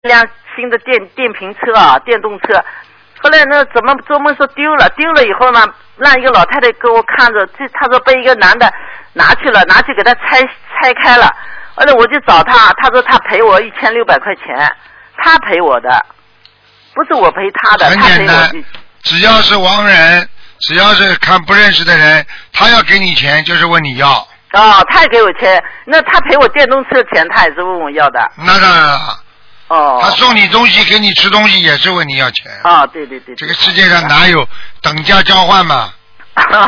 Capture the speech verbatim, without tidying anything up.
辆新的电电瓶车啊，电动车。后来呢，怎么做梦说丢了，丢了以后呢，让一个老太太给我看着，这他说被一个男的拿去了，拿去给他拆拆开了。后来我就找他，他说他赔我一千六百块钱，他赔我的，不是我赔他的，他赔我的。 只要是亡人，只要是看不认识的人，他要给你钱就是问你要。 哦，他也给我钱，那他赔我电动车钱，他也是问我要的。 那当然了。 哦。 他送你东西，给你吃东西，也是问你要钱。 啊、哦，对对对。 这个世界上哪有等价交换嘛？